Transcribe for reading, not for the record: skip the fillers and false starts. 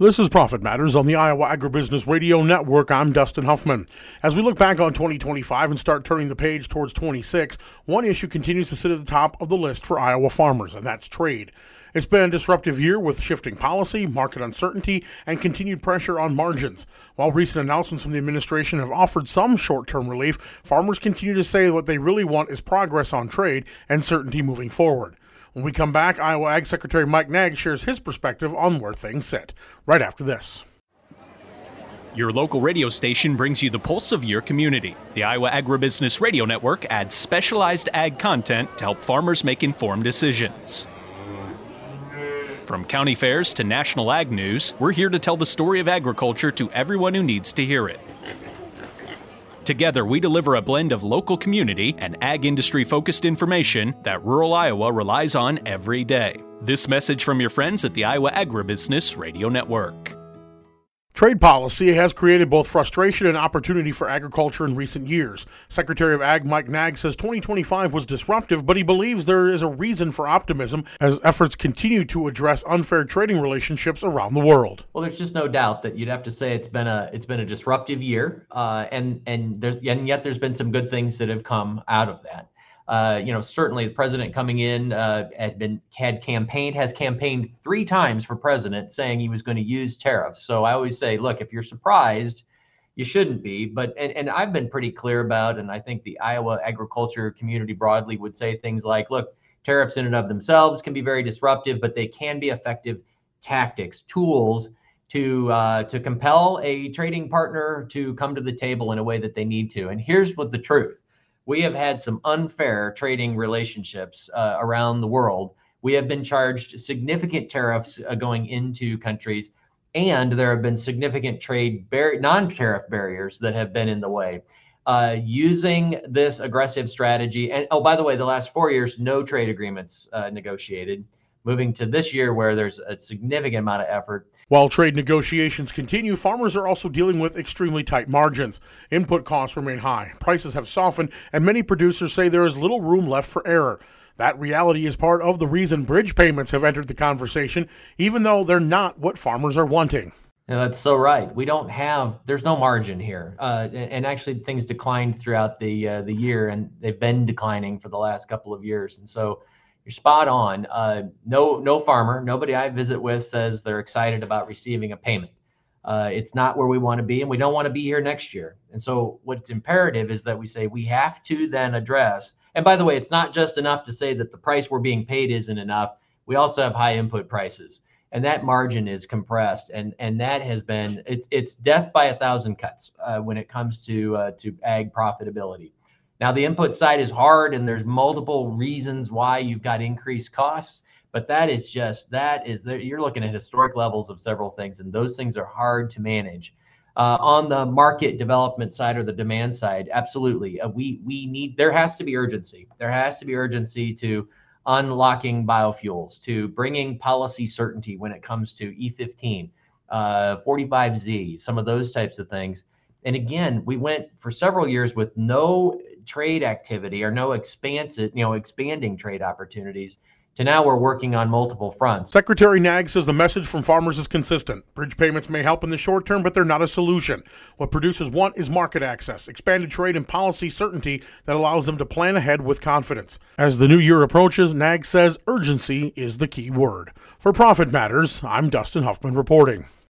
This is Profit Matters on the Iowa Agribusiness Radio Network. I'm Dustin Huffman. As we look back on 2025 and start turning the page towards 26, one issue continues to sit at the top of the list for Iowa farmers, and that's trade. It's been a disruptive year with shifting policy, market uncertainty, and continued pressure on margins. While recent announcements from the administration have offered some short-term relief, farmers continue to say what they really want is progress on trade and certainty moving forward. When we come back, Iowa Ag Secretary Mike Naig shares his perspective on where things sit, right after this. Your local radio station brings you the pulse of your community. The Iowa Agribusiness Radio Network adds specialized ag content to help farmers make informed decisions. From county fairs to national ag news, we're here to tell the story of agriculture to everyone who needs to hear it. Together, we deliver a blend of local community and ag industry-focused information that rural Iowa relies on every day. This message from your friends at the Iowa Agribusiness Radio Network. Trade policy has created both frustration and opportunity for agriculture in recent years. Secretary of Ag Mike Naig says 2025 was disruptive, but he believes there is a reason for optimism as efforts continue to address unfair trading relationships around the world. Well, there's just no doubt that you'd have to say it's been a disruptive year, and yet there's been some good things that have come out of that. Certainly the president coming in has campaigned 3 times for president, saying he was going to use tariffs. So I always say, look, if you're surprised, you shouldn't be. But and I've been pretty clear about, and I think the Iowa agriculture community broadly would say things like, look, tariffs in and of themselves can be very disruptive, but they can be effective tactics, tools to compel a trading partner to come to the table in a way that they need to. And here's what the truth. We have had some unfair trading relationships around the world. We have been charged significant tariffs going into countries, and there have been significant non-tariff barriers that have been in the way. Using this aggressive strategy, and by the way, the last 4 years, no trade agreements negotiated. Moving to this year where there's a significant amount of effort. While trade negotiations continue, farmers are also dealing with extremely tight margins. Input costs remain high, prices have softened, and many producers say there is little room left for error. That reality is part of the reason bridge payments have entered the conversation, even though they're not what farmers are wanting. Yeah, that's so right. There's no margin here. And actually things declined throughout the year, and they've been declining for the last couple of years. And so you're spot on. No farmer, nobody I visit with says they're excited about receiving a payment. It's not where we want to be, and we don't want to be here next year. And so what's imperative is that we say we have to then address, and by the way, it's not just enough to say that the price we're being paid isn't enough. We also have high input prices, and that margin is compressed, and that has been, it's death by 1,000 cuts when it comes to ag profitability. Now, the input side is hard, and there's multiple reasons why you've got increased costs, but you're looking at historic levels of several things, and those things are hard to manage. On the market development side or the demand side, absolutely. There has to be urgency. There has to be urgency to unlocking biofuels, to bringing policy certainty when it comes to E15, 45Z, some of those types of things. And again, we went for several years with no trade activity or no expanding trade opportunities to now we're working on multiple fronts. Secretary Naig says the message from farmers is consistent. Bridge payments may help in the short term, but they're not a solution. What producers want is market access, expanded trade, and policy certainty that allows them to plan ahead with confidence. As the new year approaches, Naig says urgency is the key word. For Profit Matters, I'm Dustin Huffman reporting.